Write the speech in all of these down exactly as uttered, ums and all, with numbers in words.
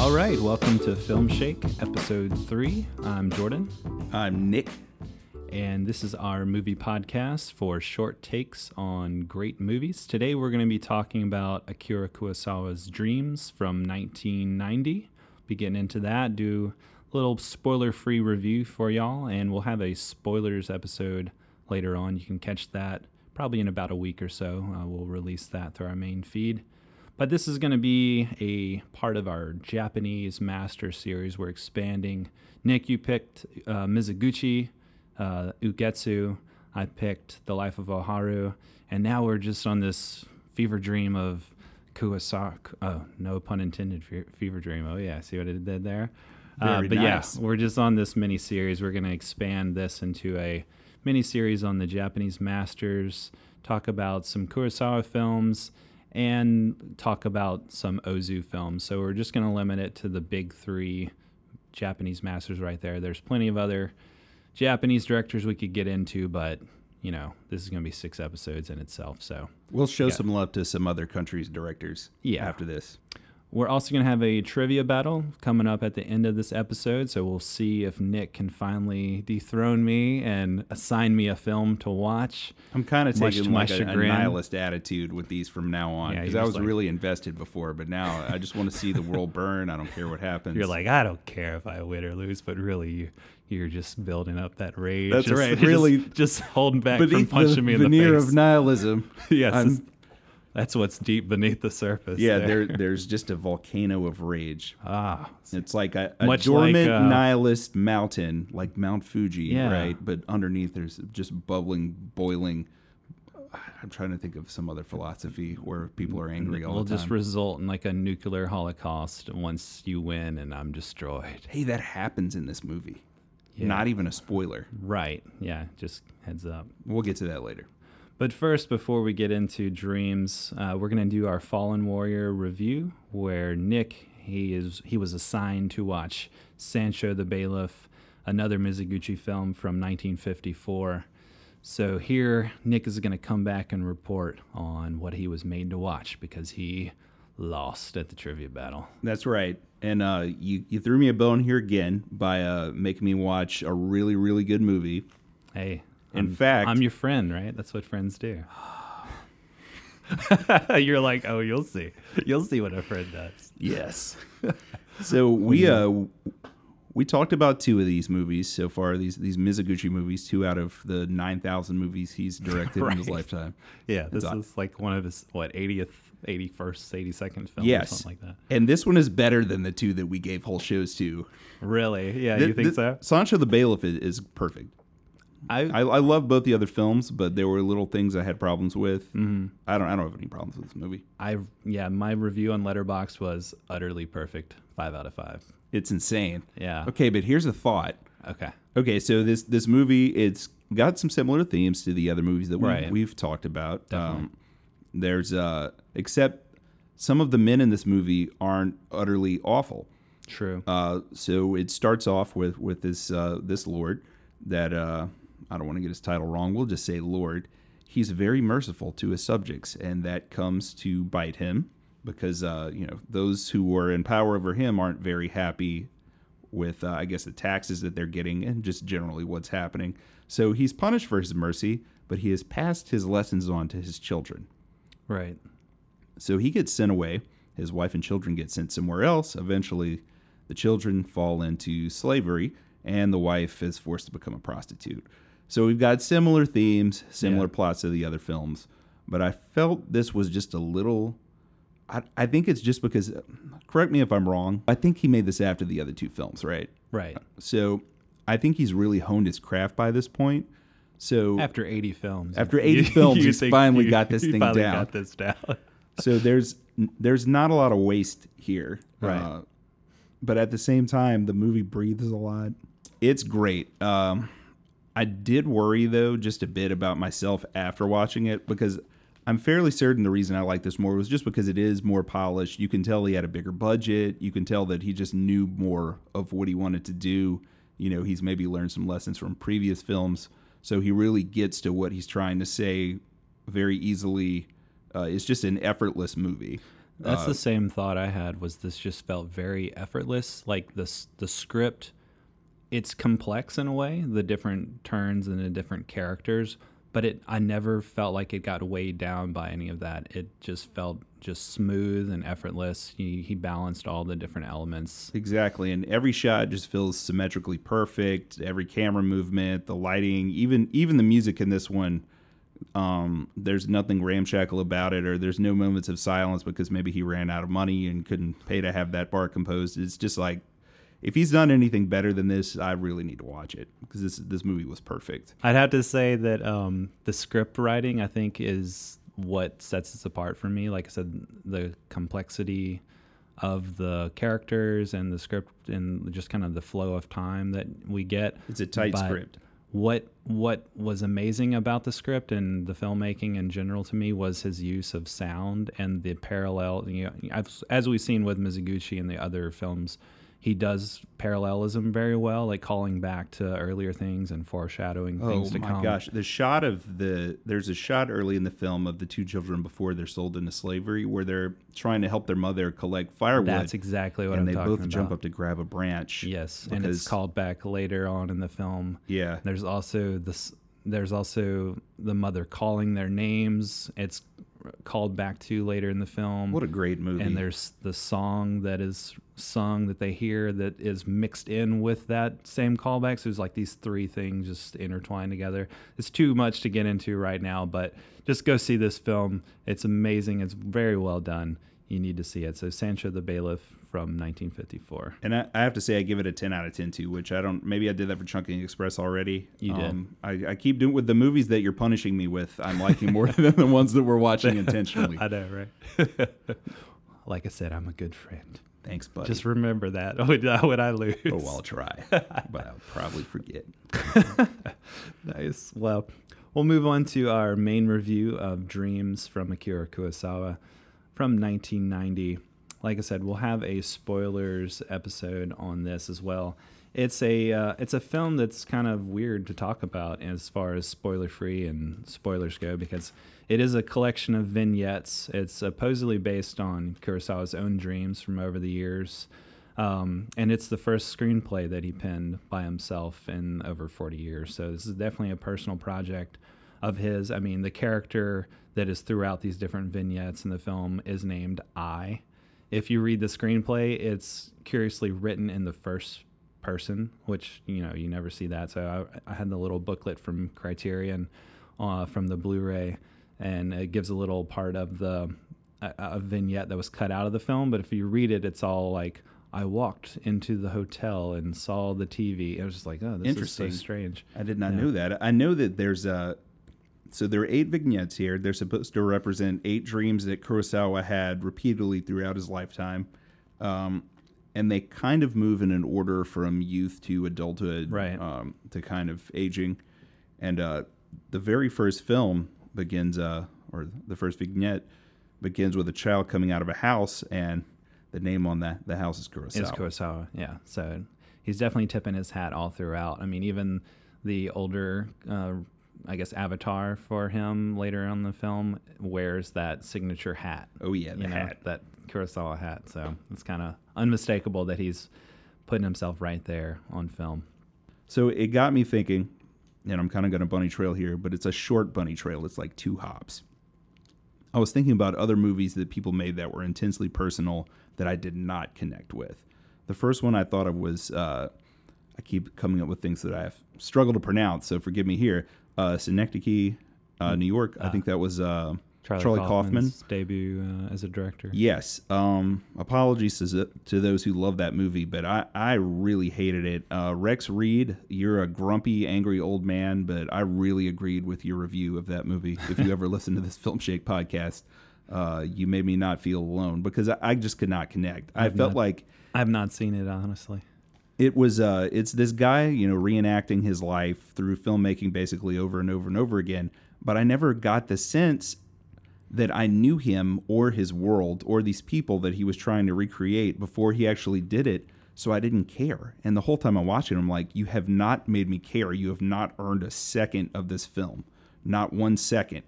All right, welcome to Film Shake, episode three. I'm Jordan. I'm Nick. And this is our movie podcast for short takes on great movies. Today we're going to be talking about Akira Kurosawa's Dreams from nineteen ninety. Be getting into that, do a little spoiler-free review for y'all, and we'll have a spoilers episode later on. You can catch that probably in about a week or so. Uh, we'll release that through our main feed. But this is going to be a part of our Japanese Master series. We're expanding. Nick, you picked uh, Mizoguchi, uh, Ugetsu. I picked The Life of Oharu. And now we're just on this fever dream of Kurosawa. Oh, no pun intended, fe- fever dream. Oh, yeah. See what I did there? Uh, Very but nice. yeah, we're just on this mini series. We're going to expand this into a mini series on the Japanese Masters, talk about some Kurosawa films, and talk about some Ozu films. So we're just going to limit it to the big three Japanese masters right there. There's plenty of other Japanese directors we could get into, but, you know, this is going to be six episodes in itself. So We'll show Yeah. some love to some other countries' directors Yeah. after this. we're also going to have a trivia battle coming up at the end of this episode. So we'll see if Nick can finally dethrone me and assign me a film to watch. I'm kind of Much taking to my like a, a chagrin. nihilist attitude with these from now on Yeah, because you're I just was like- really invested before, but now I just want to see the world burn. I don't care what happens. You're like, I don't care if I win or lose, but really, you, you're just building up that rage. That's Just- right, just- really. just, holding back from beneath punching the me in the veneer face. of nihilism. yes, I'm- it's- that's what's deep beneath the surface. yeah, there. there, there's just a volcano of rage. ah, It's like a, a Much dormant like, uh, nihilist mountain, like Mount Fuji, Yeah. right? But underneath there's just bubbling, boiling. I'm trying to think of some other philosophy where people are angry all will the time. just result in like a nuclear holocaust once you win and I'm destroyed. Hey, that happens in this movie. Yeah. Not even a spoiler. Right. Yeah. Just heads up. We'll get to that later. But first, before we get into Dreams, uh, we're going to do our Fallen Warrior review, where Nick, he is he was assigned to watch Sancho the Bailiff, another Mizoguchi film from nineteen fifty-four. So here, Nick is going to come back and report on what he was made to watch because he lost at the trivia battle. That's right. And uh, you, you threw me a bone here again by uh, making me watch a really, really good movie. Hey, In I'm, fact- I'm your friend, right? That's what friends do. You're like, oh, you'll see. You'll see what a friend does. Yes. So we uh, we talked about two of these movies so far, these these Mizoguchi movies, two out of the nine thousand movies he's directed in his Right. lifetime. Yeah, this It's- is like one of his, what, eightieth, eighty-first, eighty-second films or Yes. something like that. And this one is better than the two that we gave whole shows to. Really? Yeah, Th- you think th- so? Sancho the Bailiff is, is perfect. I, I, I love both the other films, but there were little things I had problems with. mhm. I don't I don't have any problems with this movie. I, yeah, my review on Letterboxd was utterly perfect. Five out of five. It's insane. Yeah. Okay, but here's a thought. Okay. Okay, so this this movie, it's got some similar themes to the other movies that we, Right. we've talked about. Definitely. Um, there's uh, except some of the men in this movie aren't utterly awful. True. Uh, so it starts off with with this uh, this lord that uh, I don't want to get his title wrong. We'll just say Lord. He's very merciful to his subjects, and that comes to bite him because uh, you know those who are in power over him aren't very happy with uh, I guess the taxes that they're getting and just generally what's happening. So he's punished for his mercy, but he has passed his lessons on to his children. Right. So he gets sent away. His wife and children get sent somewhere else. Eventually, the children fall into slavery, and the wife is forced to become a prostitute. So we've got similar themes, similar Yeah. plots to the other films. But I felt this was just a little... I, I think it's just because... Correct me if I'm wrong. I think he made this after the other two films, right? Right. So I think he's really honed his craft by this point. So After eighty films. After eighty films, you he's think finally you- got this you thing finally down. got this down. so there's there's not a lot of waste here, Right. Uh, but at the same time, the movie breathes a lot. It's great. Um, I did worry though just a bit about myself after watching it because I'm fairly certain the reason I like this more was just because it is more polished. You can tell he had a bigger budget. You can tell that he just knew more of what he wanted to do. You know, he's maybe learned some lessons from previous films, so he really gets to what he's trying to say very easily. Uh, it's just an effortless movie. That's Uh, the same thought I had. Was this just felt very effortless? Like this, the script, it's complex in a way, the different turns and the different characters, but it I never felt like it got weighed down by any of that. It just felt just smooth and effortless. He he balanced all the different elements. Exactly, and every shot just feels symmetrically perfect. Every camera movement, the lighting, even even the music in this one, um, there's nothing ramshackle about it, or there's no moments of silence because maybe he ran out of money and couldn't pay to have that bar composed. It's just like, if he's done anything better than this, I really need to watch it because this this movie was perfect. I'd have to say that um, the script writing, I think, is what sets this apart for me. Like I said, the complexity of the characters and the script and just kind of the flow of time that we get. It's a tight But script. What what was amazing about the script and the filmmaking in general to me was his use of sound and the parallel. You know, I've, as we've seen with Mizoguchi and the other films, he does parallelism very well, like calling back to earlier things and foreshadowing things Oh to my come. gosh, the shot of the there's a shot early in the film of the two children before they're sold into slavery where they're trying to help their mother collect firewood. That's exactly what and I'm they talking both about. jump up to grab a branch. Yes, and because- it's called back later on in the film. Yeah. There's also this. There's also the mother calling their names. It's called back to later in the film. What a great movie. And there's the song that is sung that they hear that is mixed in with that same callback. So it's like these three things just intertwined together. It's too much to get into right now, but just go see this film. It's amazing. It's very well done. You need to see it. So Sancho the Bailiff from nineteen fifty-four. And I, I have to say, I give it a ten out of ten too, which I don't, maybe I did that for Chunking Express already. You did. Um, I, I keep doing with the movies that you're punishing me with. I'm liking more than the ones that we're watching intentionally. I know, right? Like I said, I'm a good friend. Thanks, buddy. Just remember that when I, when I lose. oh, I'll try, but I'll probably forget. Nice. Well, we'll move on to our main review of Dreams from Akira Kurosawa from nineteen ninety. Like I said, we'll have a spoilers episode on this as well. It's a uh, it's a film that's kind of weird to talk about as far as spoiler free and spoilers go because it is a collection of vignettes. It's supposedly based on Kurosawa's own dreams from over the years. Um, and it's the first screenplay that he penned by himself in over forty years. So this is definitely a personal project of his. I mean, the character that is throughout these different vignettes in the film is named I. If you read the screenplay, it's curiously written in the first person, which, you know, you never see that. So I, I had the little booklet from Criterion uh, from the Blu-ray, and it gives a little part of the a, a vignette that was cut out of the film. But if you read it, it's all like, I walked into the hotel and saw the T V. It was just like, oh, this is so Interesting. strange. I did not Yeah. know that. I know that there's a. So there are eight vignettes here. They're supposed to represent eight dreams that Kurosawa had repeatedly throughout his lifetime. Um, and they kind of move in an order from youth to adulthood, Right. um, to kind of aging. And uh, the very first film begins, uh, or the first vignette begins with a child coming out of a house, and the name on that the house is Kurosawa. It's Kurosawa, yeah. So he's definitely tipping his hat all throughout. I mean, even the older, uh, I guess, avatar for him later on in the film wears that signature hat. Oh yeah, the you know, hat. that Kurosawa hat. So it's kind of unmistakable that he's putting himself right there on film. So it got me thinking, and I'm kind of going to bunny trail here, but it's a short bunny trail. It's like two hops. I was thinking about other movies that people made that were intensely personal that I did not connect with. The first one I thought of was, uh, I keep coming up with things that I have struggled to pronounce, so forgive me here. Uh, Synecdoche, uh, New York. I Ah. think that was uh, Charlie, Charlie Kaufman. Kaufman's debut uh, as a director. Yes. Um, apologies to, to those who love that movie, but I, I really hated it. Uh, Rex Reed, you're a grumpy, angry old man, but I really agreed with your review of that movie. If you ever listen to this Film Shake podcast, uh, you made me not feel alone because I, I just could not connect. I I've felt not- like I've not seen it, honestly. it was uh, it's this guy, you know, reenacting his life through filmmaking basically over and over and over again. But I never got the sense that I knew him or his world or these people that he was trying to recreate before he actually did it. So I didn't care. And the whole time I'm watching, I'm like, you have not made me care. You have not earned a second of this film. Not one second.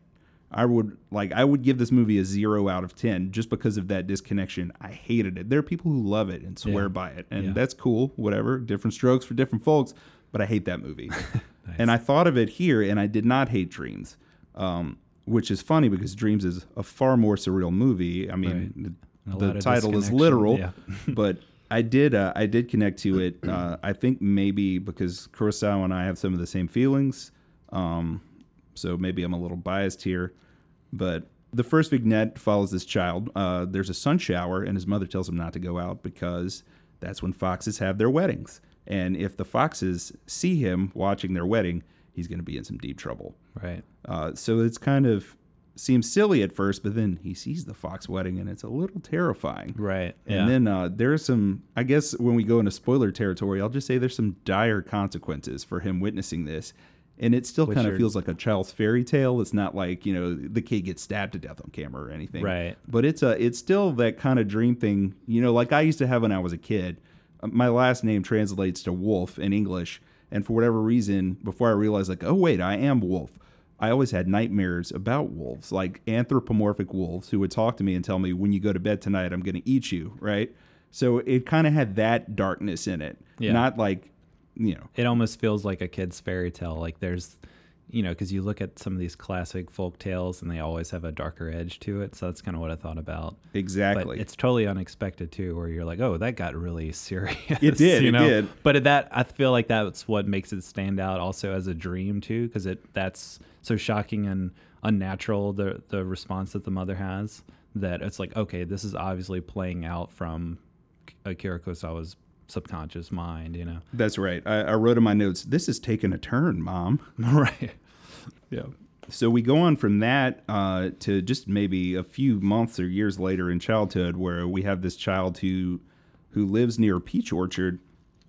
I would like I would give this movie a zero out of ten just because of that disconnection. I hated it. There are people who love it and swear Yeah. by it, and Yeah. that's cool. Whatever, different strokes for different folks. But I hate that movie. Nice. And I thought of it here, and I did not hate Dreams, um, which is funny because Dreams is a far more surreal movie. I mean, Right. A the, lot the of title is disconnection, literal, yeah. but I did uh, I did connect to it. Uh, I think maybe because Kurosawa and I have some of the same feelings, um, so maybe I'm a little biased here. But the first vignette follows this child. Uh, there's a sun shower, and his mother tells him not to go out because that's when foxes have their weddings. And if the foxes see him watching their wedding, he's going to be in some deep trouble. Right. Uh, so it's kind of seems silly at first, but then he sees the fox wedding, and it's a little terrifying. Right. And Yeah. then uh, there's some, I guess when we go into spoiler territory, I'll just say there's some dire consequences for him witnessing this. And it still Which kind of are- feels like a child's fairy tale. It's not like, you know, the kid gets stabbed to death on camera or anything. Right. But it's a, it's still that kind of dream thing, you know, like I used to have when I was a kid. Uh, My last name translates to Wolf in English. And for whatever reason, before I realized, like, oh, wait, I am Wolf, I always had nightmares about wolves, like anthropomorphic wolves who would talk to me and tell me, when you go to bed tonight, I'm going to eat you, right? So it kind of had that darkness in it. Yeah. Not like, you know, It almost feels like a kid's fairy tale. Like there's, you know, because you look at some of these classic folk tales and they always have a darker edge to it. So that's kind of what I thought about. exactly. But it's totally unexpected too, where you're like, oh, that got really serious. It did, you it know? did. But that I feel like that's what makes it stand out also as a dream too, because it that's so shocking and unnatural, the the response that the mother has, that it's like, okay, this is obviously playing out from Akira Kurosawa's subconscious mind, you know. That's right. I, I wrote in my notes, this is taking a turn, Mom. Right. Yeah. So we go on from that uh, to just maybe a few months or years later in childhood, where we have this child who who lives near a peach orchard,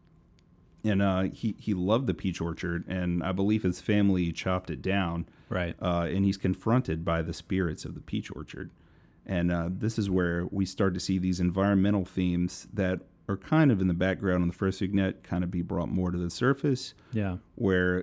and uh, he he loved the peach orchard, and I believe his family chopped it down. Right. Uh, and he's confronted by the spirits of the peach orchard, and uh, this is where we start to see these environmental themes that are kind of in the background in the first vignette kind of be brought more to the surface, Yeah. where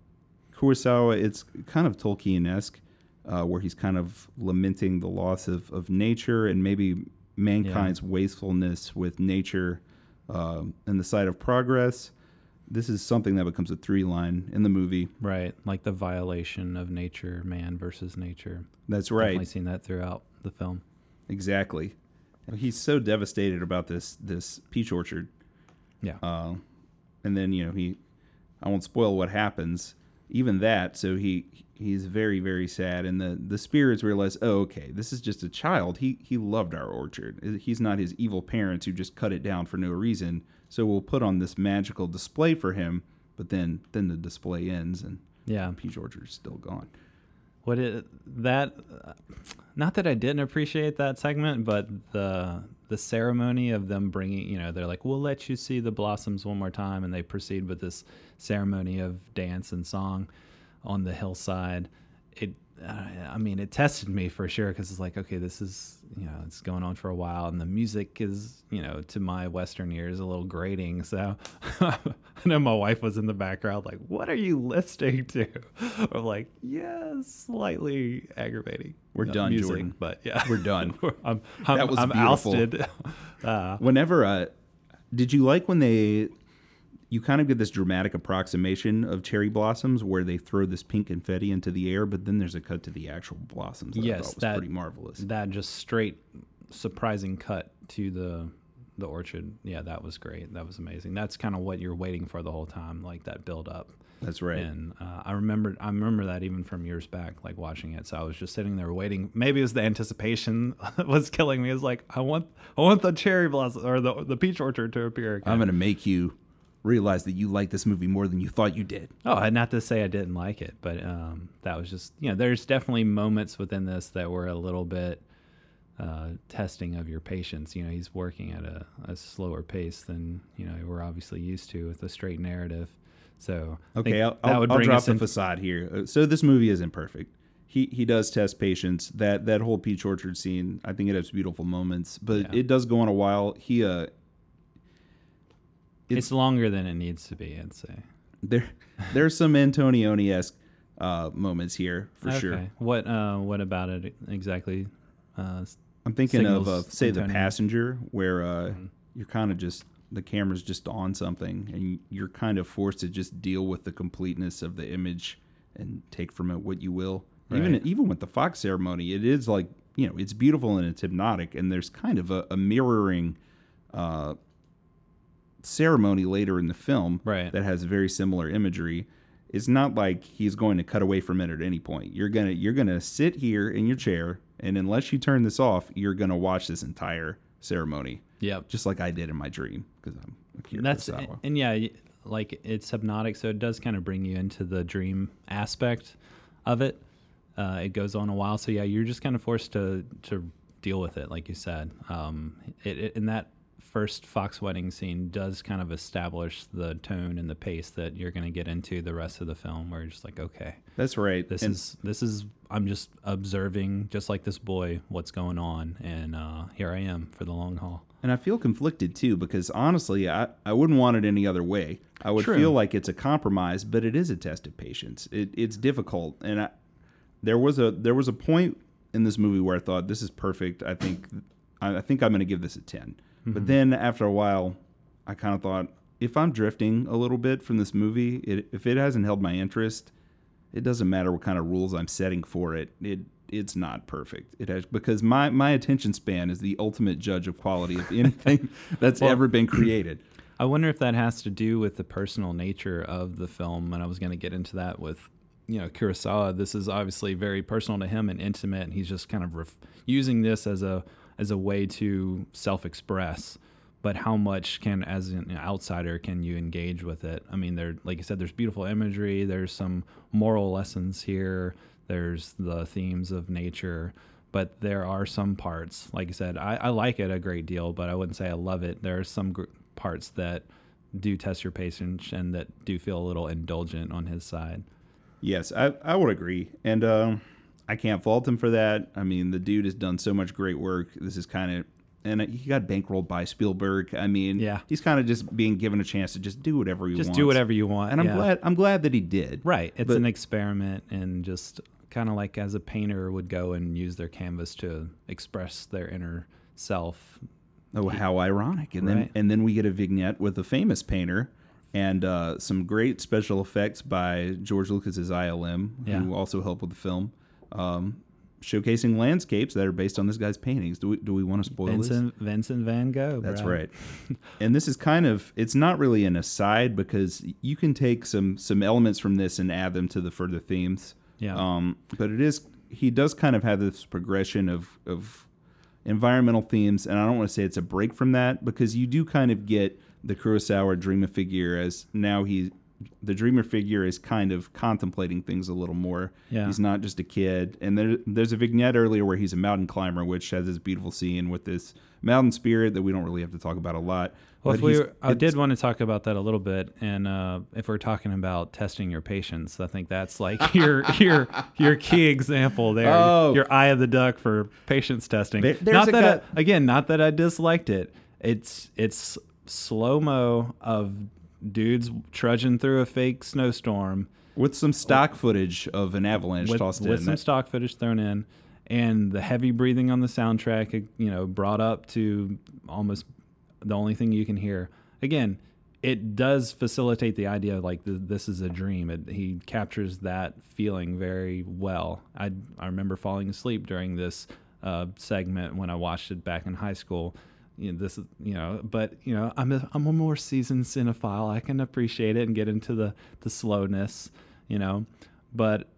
Kurosawa, it's kind of Tolkien-esque, uh, where he's kind of lamenting the loss of, of nature and maybe mankind's wastefulness with nature uh, in the sight of progress. This is something that becomes a three line in the movie. Right. Like the violation of nature, man versus nature. That's Definitely right. seen that throughout the film. Exactly. He's so devastated about this this peach orchard. Yeah. Uh, and then, you know, he, I won't spoil what happens, even that. So he, he's very, very sad. And the, the spirits realize, oh, okay, this is just a child. He, he loved our orchard. He's not his evil parents who just cut it down for no reason. So we'll put on this magical display for him. But then, then the display ends and Yeah. the peach orchard is still gone. What it that uh, not that I didn't appreciate that segment, but the the ceremony of them bringing, you know, they're like, we'll let you see the blossoms one more time, and they proceed with this ceremony of dance and song on the hillside. It, uh, I mean, it tested me for sure, because it's like, okay, this is, you know, it's going on for a while, and the music is, you know, to my Western ears, a little grating. So I know my wife was in the background, like, what are you listening to? I'm like, yeah, slightly aggravating. We're uh, done, music, Jordan. but yeah, We're done. I'm, I'm, That was I'm beautiful. ousted. Uh, Whenever, uh, did you like when they, you kind of get this dramatic approximation of cherry blossoms where they throw this pink confetti into the air, but then there's a cut to the actual blossoms that I Yes, thought was that- pretty marvelous. that just straight surprising cut to the the orchard. Yeah, that was great. That was amazing. That's kind of what you're waiting for the whole time, like that build up. That's right. And uh, I remember, I remember that even from years back, like watching it. So I was just sitting there waiting. Maybe it was the anticipation that was killing me. It's like, I want, I want the cherry blossom or the the peach orchard to appear again. I'm going to make you realize that you like this movie more than you thought you did. Oh, and not to say I didn't like it, but um, that was just, you know, there's definitely moments within this that were a little bit uh, testing of your patience. You know, he's working at a, a slower pace than, you know, we're obviously used to with a straight narrative. So I Okay, think I'll, that I'll, would I'll bring drop us the in. facade here. Uh, So this movie isn't perfect. He he does test patience. That that whole peach orchard scene, I think it has beautiful moments, but Yeah. it does go on a while. He uh, It's longer than it needs to be, I'd say. there there's some Antonioni-esque uh, moments here for okay. sure. What uh, what about it exactly? Uh, I'm thinking of, signals uh, say, The Antonio. Passenger, where uh, Mhm. you're kind of just, the camera's just on something, and you're kind of forced to just deal with the completeness of the image and take from it what you will. Even Right. even with the Fox ceremony, it is like, you know, it's beautiful and it's hypnotic, and there's kind of a, a mirroring uh, ceremony later in the film Right. that has very similar imagery. It's not like he's going to cut away from it at any point. You're gonna you're gonna sit here in your chair, and unless you turn this off, you're gonna watch this entire ceremony, Yep. just like I did in my dream, because I'm Akira That's Kurosawa. and yeah, y- like it's hypnotic, so it does kind of bring you into the dream aspect of it. Uh, it goes on a while, so yeah, you're just kind of forced to to deal with it, like you said. Um, it, it in that first Fox wedding scene does kind of establish the tone and the pace that you're going to get into the rest of the film, where you're just like, okay, That's right. this And is this is I'm just observing, just like this boy, what's going on, and uh, here I am for the long haul. And I feel conflicted too, because honestly, I, I wouldn't want it any other way. I would True. feel like it's a compromise, but it is a test of patience. It, it's difficult, and I, there was a there was a point in this movie where I thought, this is perfect. I think I, I think I'm going to give this a ten. Mm-hmm. But then after a while, I kind of thought, if I'm drifting a little bit from this movie, it, if it hasn't held my interest, it doesn't matter what kind of rules I'm setting for it. It it's not perfect. It has, because my, my attention span is the ultimate judge of quality of anything that's Well, ever been created. I wonder if that has to do with the personal nature of the film, and I was going to get into that with, you know, Kurosawa. This is obviously very personal to him and intimate, and he's just kind of ref- using this as a as a way to self-express. But how much can, as an outsider, can you engage with it? I mean, there, like you said, there's beautiful imagery. There's some moral lessons here. There's the themes of nature. But there are some parts, like you said, I, I like it a great deal, but I wouldn't say I love it. There are some gr- parts that do test your patience and that do feel a little indulgent on his side. Yes, I, I would agree. And um, I can't fault him for that. I mean, the dude has done so much great work. This is kind of, and he got bankrolled by Spielberg. I mean, Yeah. he's kind of just being given a chance to just do whatever he Just wants. do whatever you want. And I'm yeah. glad I'm glad that he did. Right. It's But- an experiment, and just kind of like as a painter would go and use their canvas to express their inner self. Oh, how ironic. And then Right. and then we get a vignette with a famous painter and uh, some great special effects by George Lucas's I L M, Yeah. who also helped with the film, um, showcasing landscapes that are based on this guy's paintings. Do we, do we want to spoil this? Vincent Vincent Van Gogh. That's bro. right. And this is kind of, it's not really an aside, because you can take some some elements from this and add them to the further themes. Yeah. Um, but it is, he does kind of have this progression of, of environmental themes, and I don't want to say it's a break from that, because you do kind of get the Kurosawa dreamer figure as now he, the dreamer figure is kind of contemplating things a little more. Yeah. He's not just a kid. And there, there's a vignette earlier where he's a mountain climber, which has this beautiful scene with this mountain spirit that we don't really have to talk about a lot. Well, But if we he's- were, I it's- did want to talk about that a little bit, and uh, if we're talking about testing your patience, I think that's like your your your key example there. Oh. Your eye of the duck for patience testing. There- there's not a that guy- I, again, not that I disliked it. It's it's slow mo of dudes trudging through a fake snowstorm with some stock footage of an avalanche with, tossed with in. some That- stock footage thrown in, and the heavy breathing on the soundtrack, you know, brought up to almost the only thing you can hear. Again, it does facilitate the idea of like th- this is a dream. It, he captures that feeling very well. I I remember falling asleep during this uh, segment when I watched it back in high school. You know, this is, you know, but you know, I'm a, I'm a more seasoned cinephile. I can appreciate it and get into the the slowness, you know. But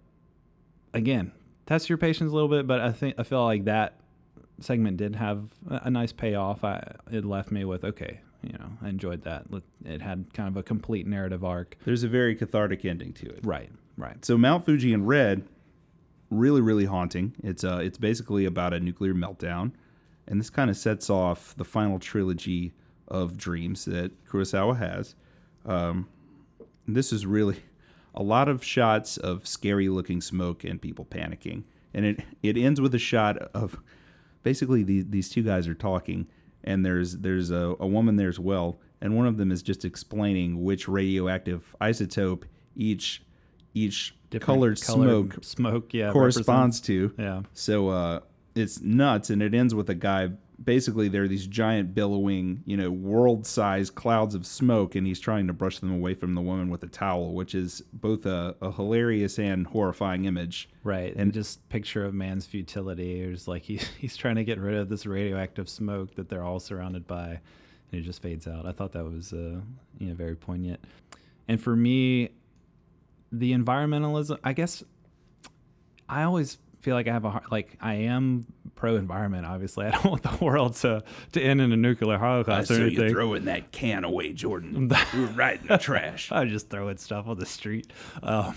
again, test your patience a little bit. But I think I feel like that segment did have a, a nice payoff. I it left me with, okay, you know, I enjoyed that. It had kind of a complete narrative arc. There's a very cathartic ending to it. Right, right. So Mount Fuji in red, really, really haunting. It's uh, it's basically about a nuclear meltdown, and this kind of sets off the final trilogy of dreams that Kurosawa has. Um, this is really a lot of shots of scary-looking smoke and people panicking, and it it ends with a shot of basically the, these two guys are talking, and there's there's a, a woman there as well, and one of them is just explaining which radioactive isotope each each Different colored, colored smoke smoke yeah, corresponds represents- to. Yeah. So uh, it's nuts, and it ends with a guy. Basically, there are these giant billowing, you know, world-sized clouds of smoke, and he's trying to brush them away from the woman with a towel, which is both a, a hilarious and horrifying image. Right, and just picture of man's futility. It's like he, he's trying to get rid of this radioactive smoke that they're all surrounded by, and it just fades out. I thought that was uh, you know, very poignant. And for me, the environmentalism, I guess, I always feel like I have a hard, like I am pro-environment. Obviously, I don't want the world to, to end in a nuclear holocaust Uh, or so anything. you throw that can away, Jordan. You're right in the trash. I just throwing stuff on the street. Um,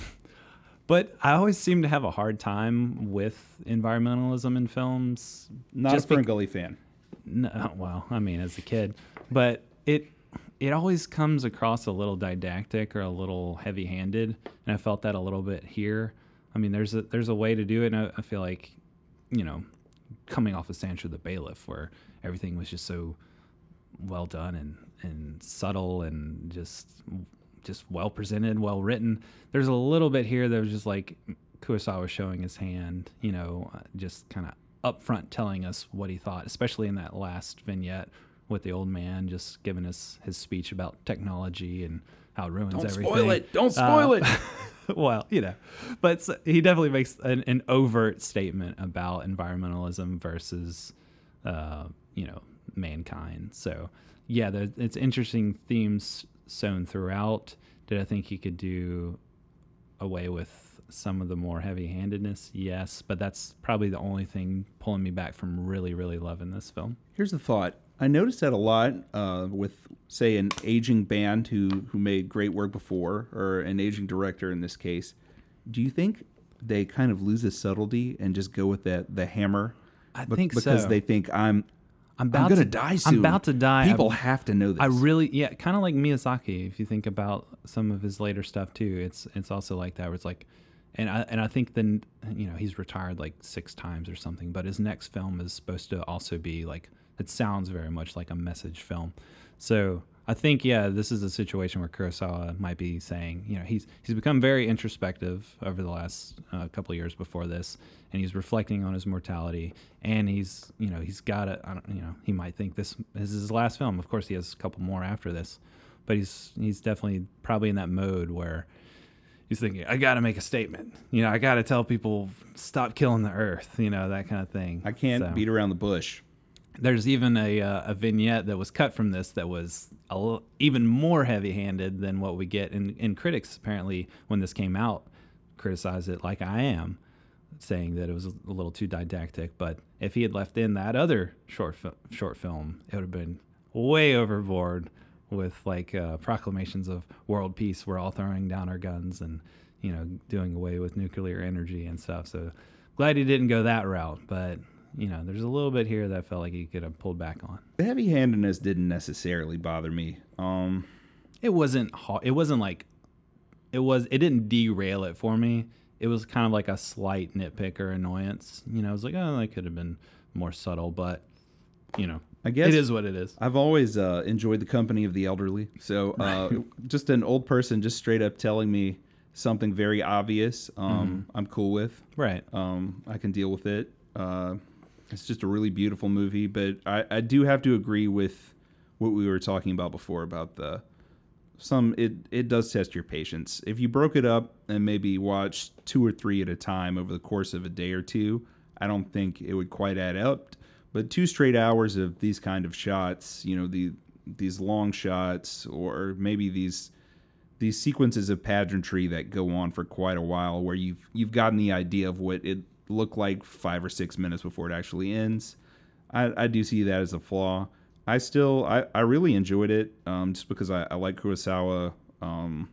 but I always seem to have a hard time with environmentalism in films. Not Just a Fern be- Gully fan. No, well, I mean, as a kid, but it it always comes across a little didactic or a little heavy-handed, and I felt that a little bit here. I mean, there's a there's a way to do it, and I, I feel like, you know, coming off of Sancho the Bailiff, where everything was just so well done and, and subtle and just just well presented, well written. There's a little bit here that was just like Kurosawa showing his hand, you know, uh, just kind of upfront telling us what he thought, especially in that last vignette with the old man just giving us his speech about technology and how it ruins Don't everything. spoil it. Don't spoil Uh, it. Well, you know, but s- he definitely makes an, an overt statement about environmentalism versus, uh, you know, mankind. So, yeah, there, it's interesting themes sewn throughout. Did I think he could do away with some of the more heavy-handedness? Yes, but that's probably the only thing pulling me back from really, really loving this film. Here's the thought. I noticed that a lot uh, with, say, an aging band who, who made great work before, or an aging director in this case. Do you think they kind of lose the subtlety and just go with that the hammer? I Be- think because so. they think I'm I'm I'm about gonna to die soon. I'm about to die. People I- have to know this. I really, yeah, kind of like Miyazaki. If you think about some of his later stuff too, it's it's also like that. Where it's like, and I and I think then, you know, he's retired like six times or something. But his next film is supposed to also be like, it sounds very much like a message film. So I think, yeah, this is a situation where Kurosawa might be saying, you know, he's he's become very introspective over the last uh, couple of years before this, and he's reflecting on his mortality, and he's, you know, he's got a, I don't, you know, he might think this is his last film. Of course, he has a couple more after this, but he's he's definitely probably in that mode where he's thinking, I got to make a statement. You know, I got to tell people stop killing the earth. You know, that kind of thing. I can't So- beat around the bush. There's even a uh, a vignette that was cut from this that was a little, even more heavy-handed than what we get. And, and critics, apparently, when this came out, criticized it like I am, saying that it was a little too didactic. But if he had left in that other short fi- short film, it would have been way overboard with like uh, proclamations of world peace. We're all throwing down our guns and, you know, doing away with nuclear energy and stuff. So glad he didn't go that route. But you know, there's a little bit here that I felt like he could have pulled back on. The heavy-handedness didn't necessarily bother me. Um, It wasn't hard. It wasn't like it was. It didn't derail it for me. It was kind of like a slight nitpick or annoyance. You know, I was like, oh, that could have been more subtle, but you know, I guess it is what it is. I've always uh, enjoyed the company of the elderly. So uh, just an old person just straight up telling me something very obvious, um, I'm cool with. Right. Um, I can deal with it. Uh, it's just a really beautiful movie, but I, I do have to agree with what we were talking about before about the some it it does test your patience. If you broke it up and maybe watched two or three at a time over the course of a day or two, I don't think it would quite add up. But two straight hours of these kind of shots, you know, the these long shots, or maybe these these sequences of pageantry that go on for quite a while, where you've you've gotten the idea of what it looked like five or six minutes before it actually ends. I, I do see that as a flaw. I still I, I really enjoyed it, um, just because I, I like Kurosawa. Um,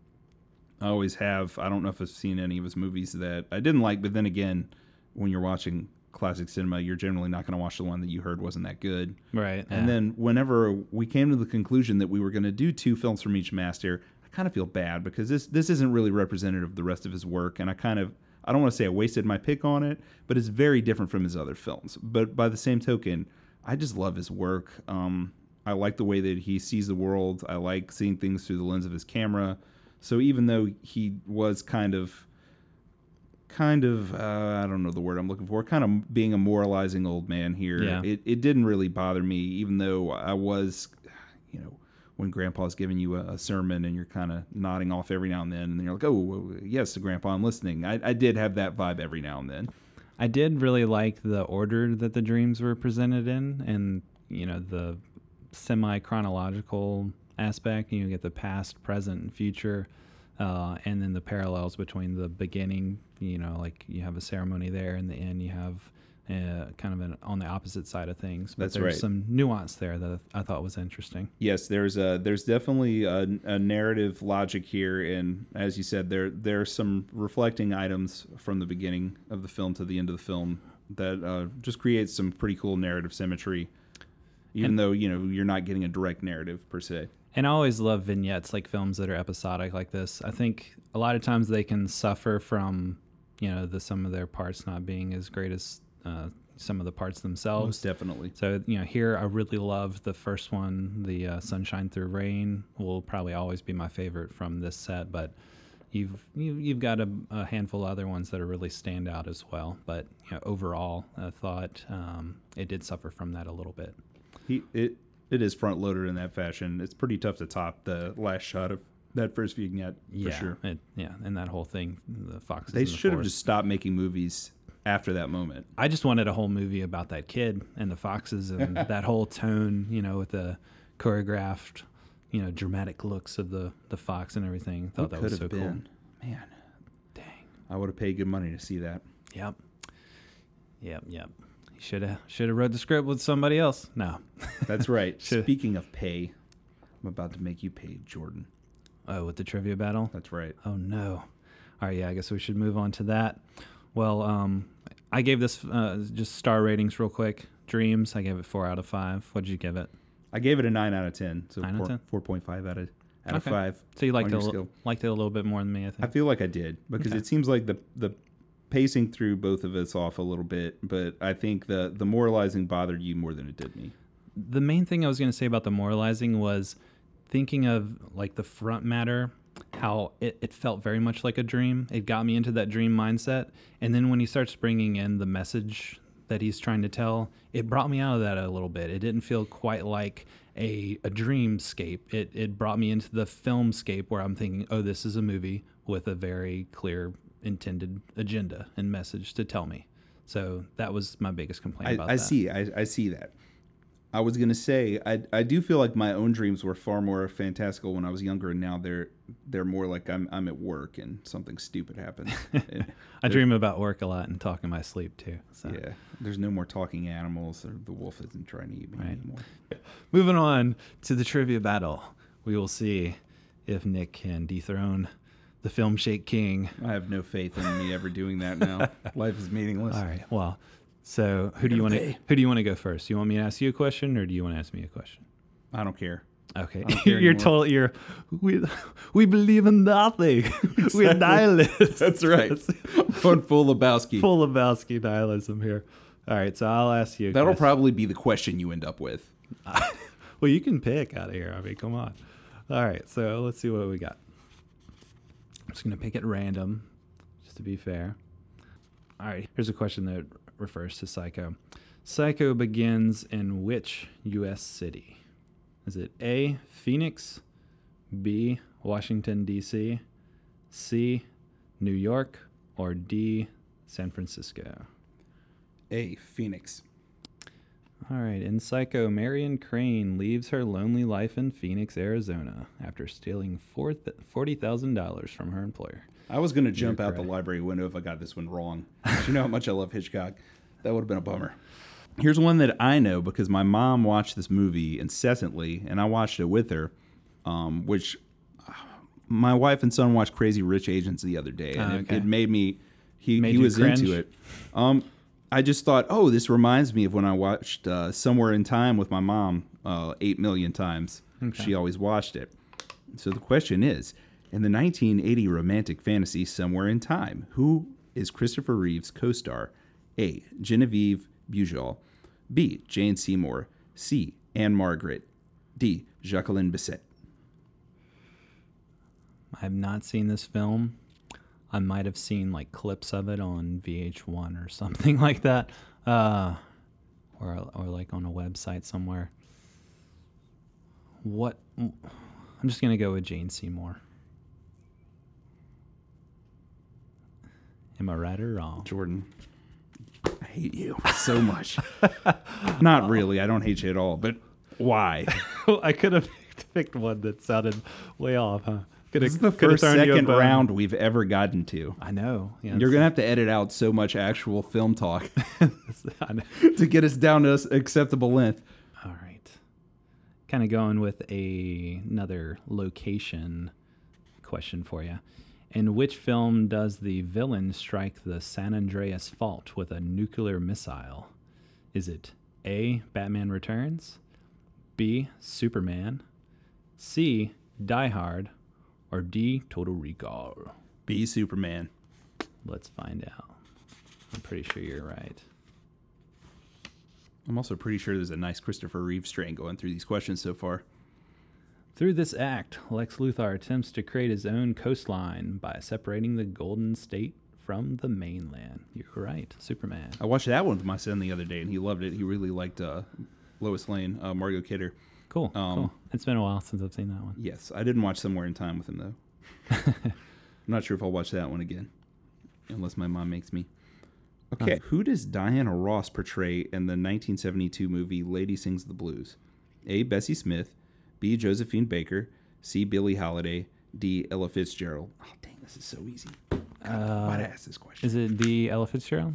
I always have. I don't know if I've seen any of his movies that I didn't like, but then again, when you're watching classic cinema, you're generally not going to watch the one that you heard wasn't that good. Right. And yeah. then whenever we came to the conclusion that we were going to do two films from each master, I kind of feel bad because this this isn't really representative of the rest of his work, and I kind of I don't want to say I wasted my pick on it, but it's very different from his other films. But by the same token, I just love his work. Um, I like the way that he sees the world. I like seeing things through the lens of his camera. So even though he was kind of, kind of, uh, I don't know the word I'm looking for, kind of being a moralizing old man here, Yeah. it, it didn't really bother me, even though I was, you know, when Grandpa's giving you a, a sermon and you're kind of nodding off every now and then, and you're like, oh, yes, Grandpa, I'm listening. I, I did have that vibe every now and then. I did really like the order that the dreams were presented in, and you know the semi-chronological aspect. You get the past, present, and future, uh, and then the parallels between the beginning. You know, like you have a ceremony there, and the end you have uh, kind of an, on the opposite side of things. But That's there's right. some nuance there that I thought was interesting. Yes, there's a there's definitely a, a narrative logic here, and as you said, there there are some reflecting items from the beginning of the film to the end of the film that uh, just creates some pretty cool narrative symmetry, even And- though you know you're not getting a direct narrative per se. And I always love vignettes, like films that are episodic like this. I think a lot of times they can suffer from, you know, the some of their parts not being as great as uh, some of the parts themselves. Most definitely. So, you know, here I really love the first one, the uh, Sunshine Through Rain will probably always be my favorite from this set, but you've you, you've got a, a handful of other ones that are really stand out as well. But, you know, overall, I thought um, it did suffer from that a little bit. He it it is front loaded in that fashion. It's pretty tough to top the last shot of that first vignette for Yeah, sure. it, yeah, and that whole thing, the foxes. They in the should have forest. just stopped making movies after that moment. I just wanted a whole movie about that kid and the foxes and that whole tone, you know, with the choreographed, you know, dramatic looks of the, the fox and everything. Thought What that could was have so been? cool. Man, Dang. I would have paid good money to see that. Yep. Yep. Yep. He should have should have wrote the script with somebody else. No. That's right. Should- Speaking of pay, I'm about to make you pay, Jordan. Oh, with the trivia battle. That's right. Oh no. All right. Yeah. I guess we should move on to that. Well, um, I gave this uh, just star ratings real quick. Dreams. I gave it four out of five. What did you give it? I gave it a nine out of ten. So Nine out of four, ten? four point five out of out Okay. of five. So you liked on it, a your li- scale. liked it a little bit more than me, I think. I feel like I did because Okay. it seems like the the pacing threw both of us off a little bit, but I think the the moralizing bothered you more than it did me. The main thing I was going to say about the moralizing was thinking of like the front matter, how it, it felt very much like a dream. It got me into that dream mindset. And then when he starts bringing in the message that he's trying to tell, it brought me out of that a little bit. It didn't feel quite like a, a dreamscape. It, it brought me into the filmscape where I'm thinking, oh, this is a movie with a very clear intended agenda and message to tell me. So that was my biggest complaint I, about I that. see. I, I see that. I was gonna say I I do feel like my own dreams were far more fantastical when I was younger, and now they're they're more like I'm I'm at work and something stupid happens. And I dream about work a lot and talk in my sleep too. So. yeah, there's no more talking animals, or the wolf isn't trying to eat me Right. anymore. Moving on to the trivia battle, we will see if Nick can dethrone the Film Shake King. I have no faith in me ever doing that now. Life is meaningless. All right. Well, so who do you gonna want to pay. who do you want to go first? You want me to ask you a question, or do you want to ask me a question? I don't care. Okay. I don't care you're anymore. told you're we we believe in nothing. We're nihilists. That's right. Fun full Lebowski. Full Lebowski nihilism here. All right. So I'll ask you. A That'll question. probably be the question you end up with. Well, you can pick out of here. I mean, come on. All right, so let's see what we got. I'm just going to pick at random, just to be fair. All right, here's a question that refers to Psycho. Psycho begins in which U S city? Is it A, Phoenix, B, Washington, D C, C, New York, or D, San Francisco? A, Phoenix. All right, in Psycho, Marion Crane leaves her lonely life in Phoenix, Arizona, after stealing forty thousand dollars from her employer. I was going to jump out the correct. library window if I got this one wrong. You know how much I love Hitchcock. That would have been a bummer. Here's one that I know because my mom watched this movie incessantly, and I watched it with her, um, which uh, my wife and son watched Crazy Rich Asians the other day, and Oh, it, okay. it made me, he, Made he you was cringe? into it. Um, I just thought, oh, this reminds me of when I watched uh, Somewhere in Time with my mom uh, eight million times. Okay. She always watched it. So the question is, in the nineteen eighty romantic fantasy Somewhere in Time, who is Christopher Reeve's co-star? A, Genevieve Bujold. B, Jane Seymour. C, Anne Margaret. D, Jacqueline Bisset. I have not seen this film. I might have seen like clips of it on V H one or something like that, uh, or or like on a website somewhere. What? I'm just gonna go with Jane Seymour. Am I right or wrong? Jordan, I hate you so much. Not really. I don't hate you at all. But why? I could have picked one that sounded way off, huh? Could This is the first second round we've ever gotten to. I know. Yeah, You're going to have to edit out so much actual film talk I know. to get us down to an acceptable length. All right. Kind of going with a, another location question for you. In which film does the villain strike the San Andreas Fault with a nuclear missile? Is it A, Batman Returns, B, Superman, C, Die Hard, or D, Total Recall? B, Superman. Let's find out. I'm pretty sure you're right. I'm also pretty sure there's a nice Christopher Reeve strain going through these questions so far. Through this act, Lex Luthor attempts to create his own coastline by separating the Golden State from the mainland. You're right, Superman. I watched that one with my son the other day, and he loved it. He really liked uh, Lois Lane, uh, Margot Kidder. Cool, Um, cool. It's been a while since I've seen that one. Yes, I didn't watch Somewhere in Time with him, though. I'm not sure if I'll watch that one again, unless my mom makes me. Okay, who does Diana Ross portray in the nineteen seventy-two movie Lady Sings the Blues? A, Bessie Smith, B, Josephine Baker, C, Billie Holiday, D, Ella Fitzgerald. Oh, dang, this is so easy. God, Uh, why'd I ask this question? Is it D, Ella Fitzgerald?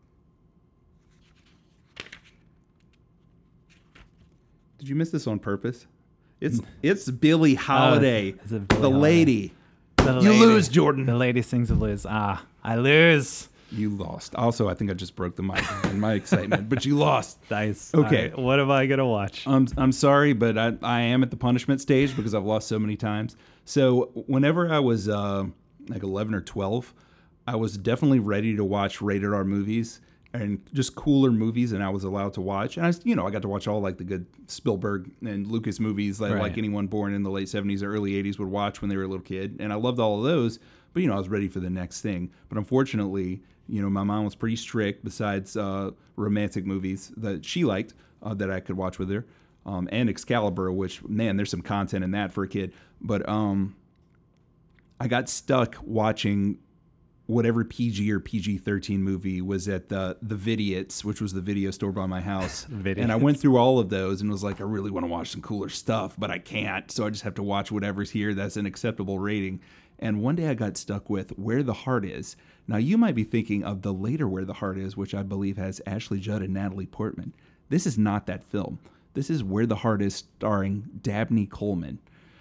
Did you miss this on purpose? It's it's Billie Holiday, Oh, is it Billie the Holiday? lady. The You lady- lose, Jordan. The lady sings the blues. Ah, I lose. You lost. Also, I think I just broke the mic in my excitement, but you lost. Dice. Okay. All right, what am I gonna watch? I'm I'm sorry, but I, I am at the punishment stage because I've lost so many times. So whenever I was uh, like eleven or twelve, I was definitely ready to watch rated R movies and just cooler movies, and I was allowed to watch. And I, you know, I got to watch all like the good Spielberg and Lucas movies that Right. like anyone born in the late seventies or early eighties would watch when they were a little kid, and I loved all of those. But you know, I was ready for the next thing. But unfortunately, you know, my mom was pretty strict. Besides uh, romantic movies that she liked uh, that I could watch with her, um, and Excalibur, which man, there's some content in that for a kid. But um, I got stuck watching whatever P G or P G thirteen movie was at the the Vidiots, which was the video store by my house. And I went through all of those and was like, I really want to watch some cooler stuff, but I can't. So I just have to watch whatever's here that's an acceptable rating. And one day I got stuck with Where the Heart Is. Now, you might be thinking of the later Where the Heart Is, which I believe has Ashley Judd and Natalie Portman. This is not that film. This is Where the Heart Is starring Dabney Coleman.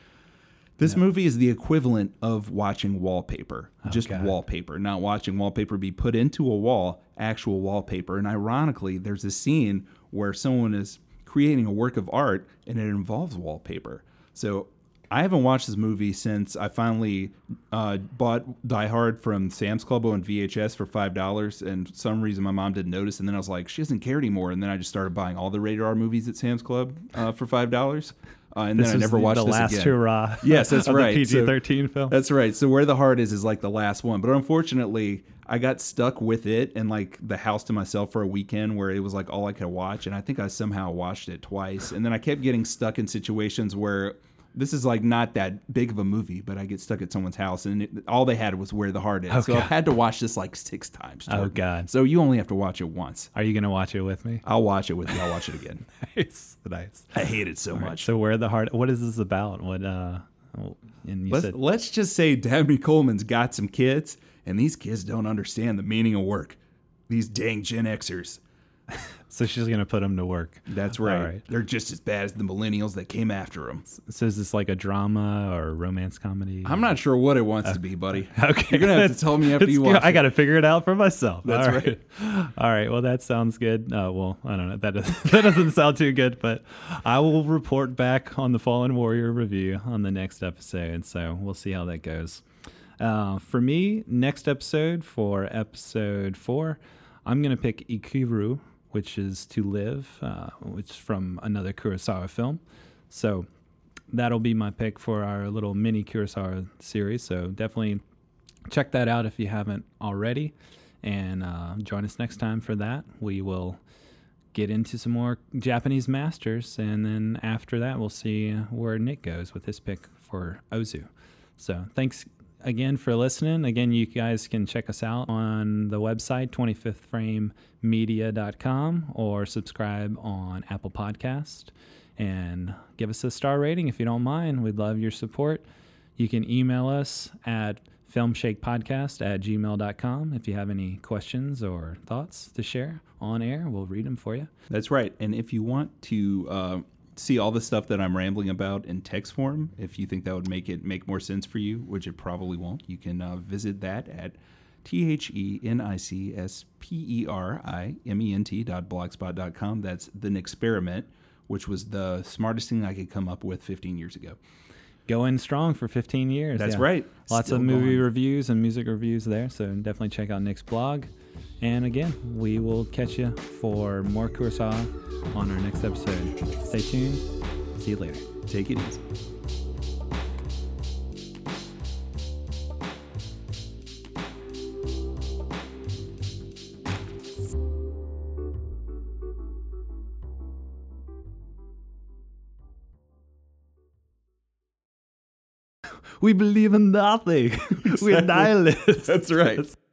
This No. movie is the equivalent of watching wallpaper, Oh, just God. wallpaper, not watching wallpaper be put into a wall, actual wallpaper. And ironically, there's a scene where someone is creating a work of art and it involves wallpaper. So I haven't watched this movie since I finally uh, bought Die Hard from Sam's Club on V H S for five dollars. And for some reason, my mom didn't notice. And then I was like, she doesn't care anymore. And then I just started buying all the rated R movies at Sam's Club uh, for five dollars. Uh, and This then I was never the, watched the this last again. hurrah. Yes, that's of right. The P G thirteen So- film. That's right. So Where the Heart Is is like the last one. But unfortunately, I got stuck with it and like the house to myself for a weekend where it was like all I could watch. And I think I somehow watched it twice. And then I kept getting stuck in situations where this is like not that big of a movie, but I get stuck at someone's house and it, all they had was Where the Heart Is. Oh, so God. I've had to watch this like six times. Oh, Jordan. God. So you only have to watch it once. Are you gonna watch it with me? I'll watch it with you. I'll watch it again. Nice, nice. I hate it so All right, much. So where the heart? What is this about? What? Uh, oh, and you Let's, said let's just say Dabney Coleman's got some kids, and these kids don't understand the meaning of work. These dang Gen Xers. so. She's gonna put him to work. That's right. All right. They're just as bad as the millennials that came after them. So is this like a drama or a romance comedy? I'm not sure what it wants to be, buddy. Okay, You're gonna have to It's- tell me after it's you good. watch I it. got to figure it out for myself. That's All right. All right. Well, that sounds good. Uh, well, I don't know. That doesn't, that doesn't sound too good, but I will report back on the Fallen Warrior review on the next episode. So we'll see how that goes. Uh, for me, next episode for episode four, I'm gonna pick Ikiru, which is To Live, uh, which is from another Kurosawa film. So that'll be my pick for our little mini Kurosawa series. So definitely check that out if you haven't already. And uh, join us next time for that. We will get into some more Japanese masters, and then after that, we'll see where Nick goes with his pick for Ozu. So thanks again for listening. Again, you guys can check us out on the website, twenty-fifth frame media dot com, or subscribe on Apple Podcast. And give us a star rating if you don't mind. We'd love your support. You can email us at filmshakepodcast at gmail dot com if you have any questions or thoughts to share on air. We'll read them for you. That's right. And if you want to uh, see all the stuff that I'm rambling about in text form, if you think that would make it make more sense for you, which it probably won't, you can uh, visit that at T H E N I C S P E R I M E N T dot blogspot dot com. That's The Nexperiment, which was the smartest thing I could come up with fifteen years ago. Going strong for fifteen years. That's yeah. right. Lots Still of movie going. reviews and music reviews there, so definitely check out Nick's blog. And again, we will catch you for more Kurosawa on our next episode. Stay tuned. See you later. Take it easy. We believe in nothing. We're nihilists. That's right.